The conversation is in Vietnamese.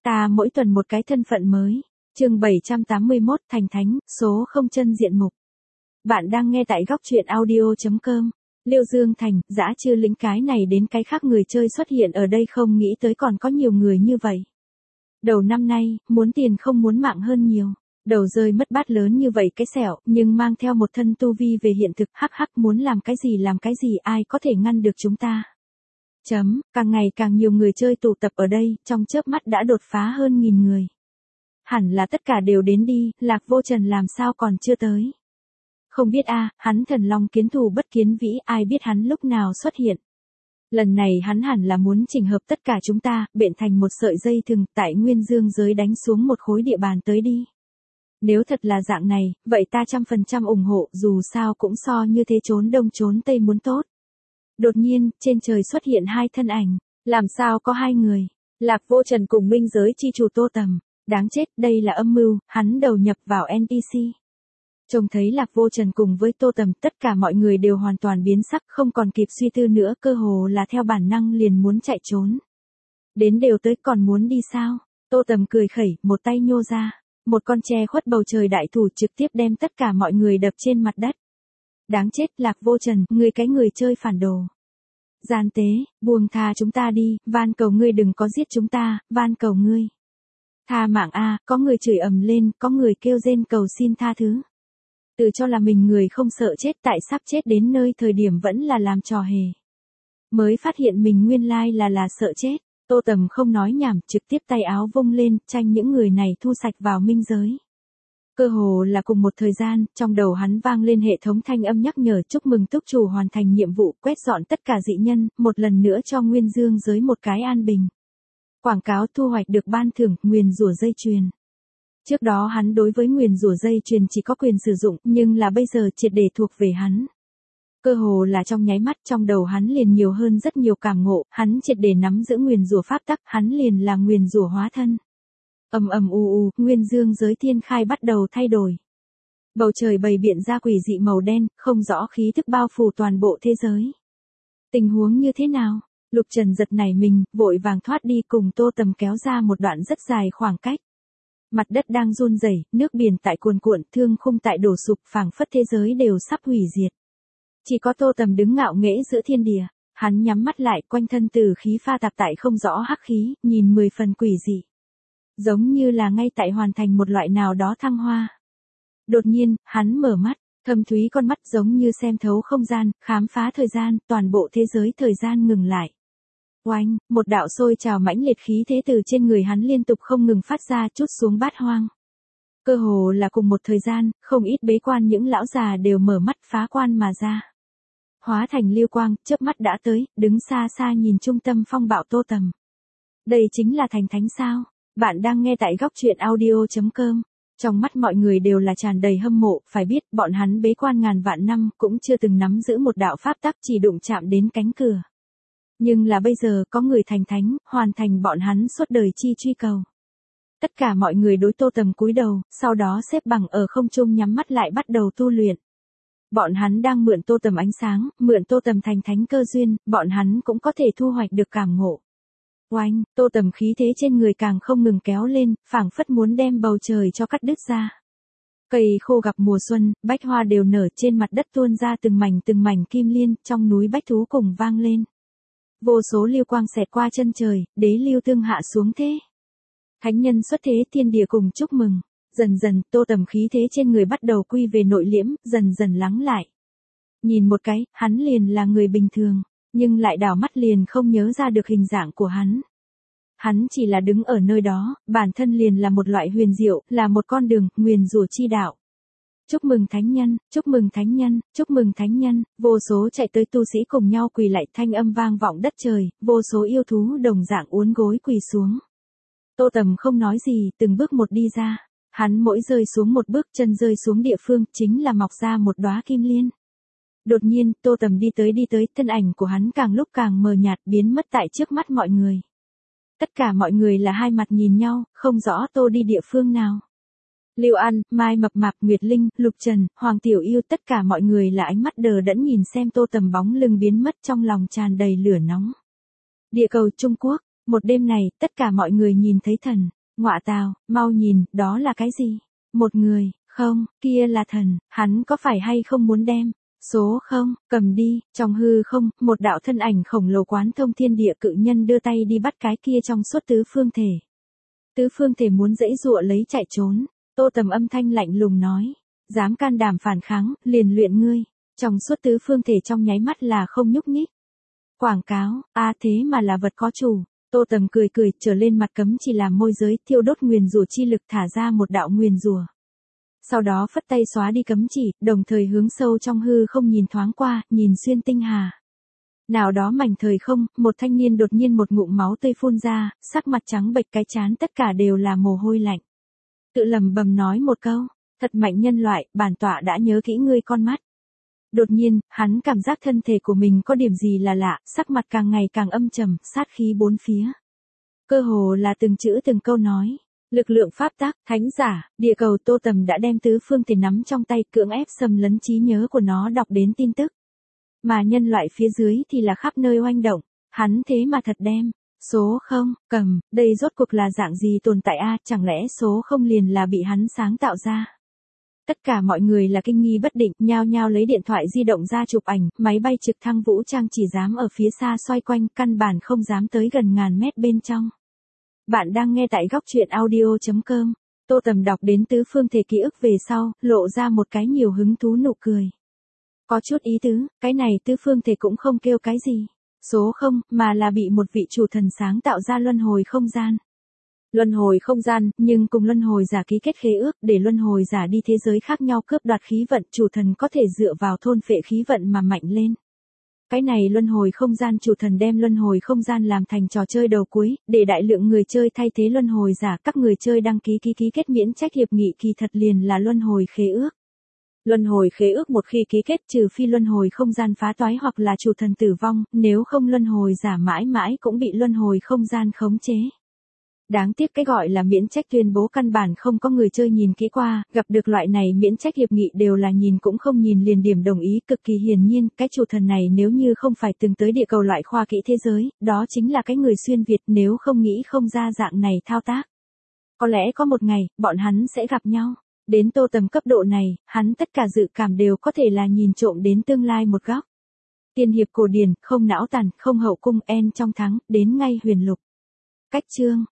Ta mỗi tuần một cái thân phận mới. Chương 781 Thành Thánh, số không chân diện mục. Bạn đang nghe tại góc truyện audio.com. Liêu Dương Thành, dã chư lĩnh cái này đến cái khác người chơi xuất hiện ở đây không nghĩ tới còn có nhiều người như vậy. Đầu năm nay, muốn tiền không muốn mạng hơn nhiều. Đầu rơi mất bát lớn như vậy cái sẹo, nhưng mang theo một thân tu vi về hiện thực, hắc hắc muốn làm cái gì ai có thể ngăn được chúng ta. Càng ngày càng nhiều người chơi tụ tập ở đây, trong chớp mắt đã đột phá hơn 1000 người. Hẳn là tất cả đều đến đi, Lạc Vô Trần làm sao còn chưa tới. Không biết hắn thần long kiến thù bất kiến vĩ, ai biết hắn lúc nào xuất hiện. Lần này hắn hẳn là muốn chỉnh hợp tất cả chúng ta, bện thành một sợi dây thừng, tại Nguyên Dương giới đánh xuống một khối địa bàn tới đi. Nếu thật là dạng này, vậy ta 100% ủng hộ, dù sao cũng so như thế trốn đông trốn tây muốn tốt. Đột nhiên, trên trời xuất hiện hai thân ảnh, làm sao có hai người, Lạc Vô Trần cùng Minh Giới chi chủ Tô Tầm. Đáng chết, đây là âm mưu, hắn đầu nhập vào NPC. Trông thấy Lạc Vô Trần cùng với Tô Tầm, tất cả mọi người đều hoàn toàn biến sắc, không còn kịp suy tư nữa, cơ hồ là theo bản năng liền muốn chạy trốn. Đến đều tới còn muốn đi sao? Tô Tầm cười khẩy, một tay nhô ra, một con che khuất bầu trời đại thủ trực tiếp đem tất cả mọi người đập trên mặt đất. Đáng chết, Lạc Vô Trần, ngươi cái người chơi phản đồ. Gian tế, buông tha chúng ta đi, van cầu ngươi đừng có giết chúng ta, van cầu ngươi. Tha mạng có người chửi ầm lên, có người kêu rên cầu xin tha thứ. Tự cho là mình người không sợ chết, tại sắp chết đến nơi thời điểm vẫn là làm trò hề. Mới phát hiện mình nguyên lai là sợ chết, Tô Tầm không nói nhảm, trực tiếp tay áo vung lên, tranh những người này thu sạch vào minh giới. Cơ hồ là cùng một thời gian, trong đầu hắn vang lên hệ thống thanh âm nhắc nhở chúc mừng túc chủ hoàn thành nhiệm vụ quét dọn tất cả dị nhân, một lần nữa cho Nguyên Dương giới một cái an bình. Quảng cáo thu hoạch được ban thưởng, nguyền rủa dây chuyền. Trước đó hắn đối với nguyền rủa dây chuyền chỉ có quyền sử dụng, nhưng là bây giờ triệt để thuộc về hắn. Cơ hồ là trong nháy mắt, trong đầu hắn liền nhiều hơn rất nhiều cảm ngộ, hắn triệt để nắm giữ nguyền rủa pháp tắc, hắn liền là nguyền rủa hóa thân. Nguyên Dương giới thiên khai bắt đầu thay đổi. Bầu trời bày biện ra quỷ dị màu đen, không rõ khí thức bao phủ toàn bộ thế giới. Tình huống như thế nào? Lục Trần giật nảy mình, vội vàng thoát đi cùng Tô Tầm kéo ra một đoạn rất dài khoảng cách. Mặt đất đang run rẩy, nước biển tại cuồn cuộn, thương khung tại đổ sụp, phảng phất thế giới đều sắp hủy diệt. Chỉ có Tô Tầm đứng ngạo nghễ giữa thiên địa, hắn nhắm mắt lại, quanh thân từ khí pha tạp tại không rõ hắc khí, nhìn 10 phần quỷ dị. Giống như là ngay tại hoàn thành một loại nào đó thăng hoa. Đột nhiên, hắn mở mắt, thâm thúy con mắt giống như xem thấu không gian, khám phá thời gian, toàn bộ thế giới thời gian ngừng lại. Oanh, một đạo sôi trào mãnh liệt khí thế từ trên người hắn liên tục không ngừng phát ra, trút xuống bát hoang. Cơ hồ là cùng một thời gian, không ít bế quan những lão già đều mở mắt phá quan mà ra. Hóa thành lưu quang, chớp mắt đã tới, đứng xa xa nhìn trung tâm phong bạo Tô Tầm. Đây chính là Thành Thánh sao? Bạn đang nghe tại góc truyện audio.com. Trong mắt mọi người đều là tràn đầy hâm mộ, phải biết, bọn hắn bế quan ngàn vạn năm, cũng chưa từng nắm giữ một đạo pháp tắc chỉ đụng chạm đến cánh cửa. Nhưng là bây giờ, có người thành thánh, hoàn thành bọn hắn suốt đời chi truy cầu. Tất cả mọi người đối Tô Tầm cúi đầu, sau đó xếp bằng ở không trung nhắm mắt lại bắt đầu tu luyện. Bọn hắn đang mượn Tô Tầm ánh sáng, mượn Tô Tầm thành thánh cơ duyên, bọn hắn cũng có thể thu hoạch được cảm ngộ. Oanh, Tô Tầm khí thế trên người càng không ngừng kéo lên, phảng phất muốn đem bầu trời cho cắt đứt ra. Cây khô gặp mùa xuân, bách hoa đều nở, trên mặt đất tuôn ra từng mảnh kim liên, trong núi bách thú cùng vang lên. Vô số lưu quang xẹt qua chân trời, đế lưu tương hạ xuống thế. Thánh nhân xuất thế, thiên địa cùng chúc mừng. Dần dần, Tô Tầm khí thế trên người bắt đầu quy về nội liễm, dần dần lắng lại. Nhìn một cái, hắn liền là người bình thường, nhưng lại đảo mắt liền không nhớ ra được hình dạng của hắn. Hắn chỉ là đứng ở nơi đó, bản thân liền là một loại huyền diệu, là một con đường, nguyền rủa chi đạo. Chúc mừng thánh nhân, chúc mừng thánh nhân, chúc mừng thánh nhân, vô số chạy tới tu sĩ cùng nhau quỳ lạy, thanh âm vang vọng đất trời, vô số yêu thú đồng dạng uốn gối quỳ xuống. Tô Tầm không nói gì, từng bước một đi ra, hắn mỗi rơi xuống một bước, chân rơi xuống địa phương, chính là mọc ra một đóa kim liên. Đột nhiên, Tô Tầm đi tới, thân ảnh của hắn càng lúc càng mờ nhạt, biến mất tại trước mắt mọi người. Tất cả mọi người là hai mặt nhìn nhau, không rõ Tô đi địa phương nào. Lưu An, Mai Mập Mạp, Nguyệt Linh, Lục Trần, Hoàng Tiểu Yêu, tất cả mọi người là ánh mắt đờ đẫn nhìn xem Tô Tầm bóng lưng biến mất, trong lòng tràn đầy lửa nóng. Địa cầu Trung Quốc, một đêm này, tất cả mọi người nhìn thấy thần. Ngọa tào, mau nhìn, đó là cái gì? Một người, không, kia là thần, hắn có phải hay không muốn đem? Số không, cầm đi, trong hư không, một đạo thân ảnh khổng lồ quán thông thiên địa cự nhân đưa tay đi bắt cái kia trong suốt tứ phương thể. Tứ phương thể muốn giãy giụa lấy chạy trốn, Tô Tầm âm thanh lạnh lùng nói, dám can đảm phản kháng, liền luyện ngươi. Trong suốt tứ phương thể trong nháy mắt là không nhúc nhích. Quảng cáo, thế mà là vật có chủ. Tô Tầm cười cười, trở lên mặt cấm chỉ làm môi giới, thiêu đốt nguyền rủa chi lực thả ra một đạo nguyền rủa. Sau đó phất tay xóa đi cấm chỉ, đồng thời hướng sâu trong hư không nhìn thoáng qua, nhìn xuyên tinh hà. Nào đó mảnh thời không, một thanh niên đột nhiên một ngụm máu tươi phun ra, sắc mặt trắng bệch cái trán tất cả đều là mồ hôi lạnh. Tự lẩm bẩm nói một câu, thật mạnh nhân loại, bản tọa đã nhớ kỹ ngươi con mắt. Đột nhiên, hắn cảm giác thân thể của mình có điểm gì là lạ, sắc mặt càng ngày càng âm trầm, sát khí bốn phía. Cơ hồ là từng chữ từng câu nói. Lực lượng pháp tắc, thánh giả, địa cầu. Tô Tầm đã đem tứ phương thể nắm trong tay, cưỡng ép xâm lấn trí nhớ của nó đọc đến tin tức. Mà nhân loại phía dưới thì là khắp nơi oanh động, hắn thế mà thật đem. Số không, cầm, đây rốt cuộc là dạng gì tồn tại chẳng lẽ số không liền là bị hắn sáng tạo ra. Tất cả mọi người là kinh nghi bất định, nhao nhao lấy điện thoại di động ra chụp ảnh, máy bay trực thăng vũ trang chỉ dám ở phía xa xoay quanh, căn bản không dám tới gần ngàn mét bên trong. Bạn đang nghe tại góc truyện audio.com. Tô Tầm đọc đến tứ phương thể ký ức về sau, lộ ra một cái nhiều hứng thú nụ cười. Có chút ý tứ, cái này tứ phương thể cũng không kêu cái gì. Số không, mà là bị một vị chủ thần sáng tạo ra luân hồi không gian. Luân hồi không gian, nhưng cùng luân hồi giả ký kết khế ước để luân hồi giả đi thế giới khác nhau cướp đoạt khí vận, chủ thần có thể dựa vào thôn phệ khí vận mà mạnh lên. Cái này luân hồi không gian chủ thần đem luân hồi không gian làm thành trò chơi đầu cuối, để đại lượng người chơi thay thế luân hồi giả, các người chơi đăng ký ký kết miễn trách hiệp nghị kỳ thật liền là luân hồi khế ước. Luân hồi khế ước một khi ký kết trừ phi luân hồi không gian phá toái hoặc là chủ thần tử vong, nếu không luân hồi giả mãi mãi cũng bị luân hồi không gian khống chế. Đáng tiếc cái gọi là miễn trách tuyên bố căn bản không có người chơi nhìn kỹ qua, gặp được loại này miễn trách hiệp nghị đều là nhìn cũng không nhìn liền điểm đồng ý, cực kỳ hiển nhiên, cái chủ thần này nếu như không phải từng tới địa cầu loại khoa kỹ thế giới, đó chính là cái người xuyên Việt, nếu không nghĩ không ra dạng này thao tác. Có lẽ có một ngày, bọn hắn sẽ gặp nhau. Đến Tô Tầm cấp độ này, hắn tất cả dự cảm đều có thể là nhìn trộm đến tương lai một góc. Tiên hiệp cổ điển, không não tàn, không hậu cung, en trong thắng, đến ngay huyền lục. Cách chương